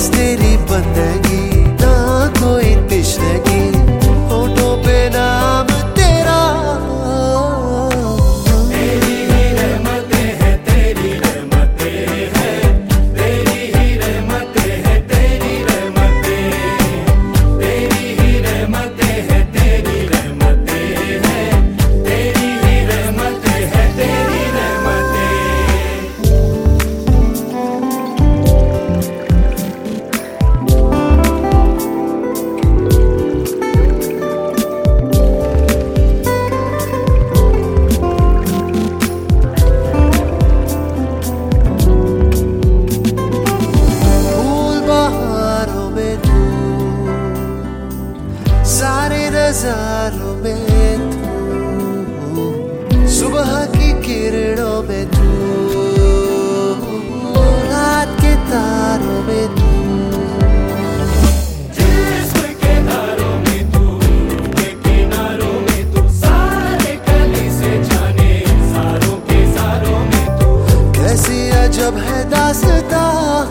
बस तेरी बंदगी, ना कोई तिश्नगी, होठों पे नाम तेरा। तेरी ही रहमतें हैं, तेरी रहमतें हैं, तेरी ही रहमतें हैं, तेरी रहमतें, तेरी ही रहमतें हैं, तेरी रहमतें हैं, तेरी ही रहमतें हैं, तेरी रहमतें। सारे नजारों में तू, सुबह की किरणों में तू, रात के तारों में तू, जिस्म के तारों में तू, के किनारों में तू, सारे कली से जाने सारों के सारों में तू। कैसी अजब है दास्तां।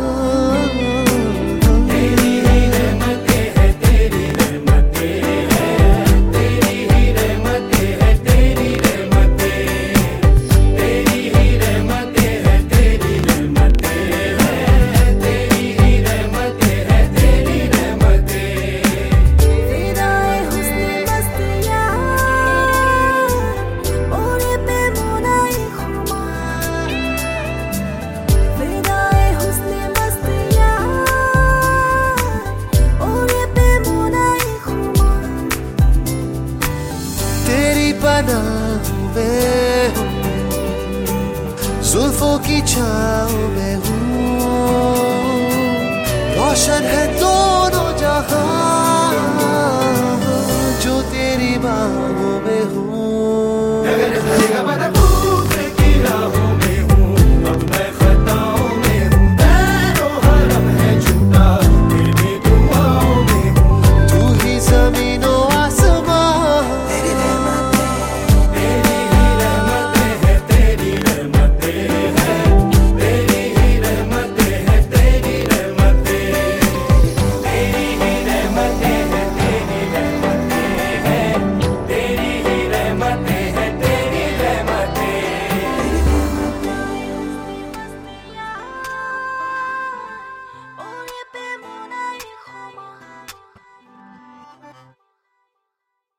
में हूँ, जुल्फों की छाँव में हूँ, रोशन है दोनों जहां।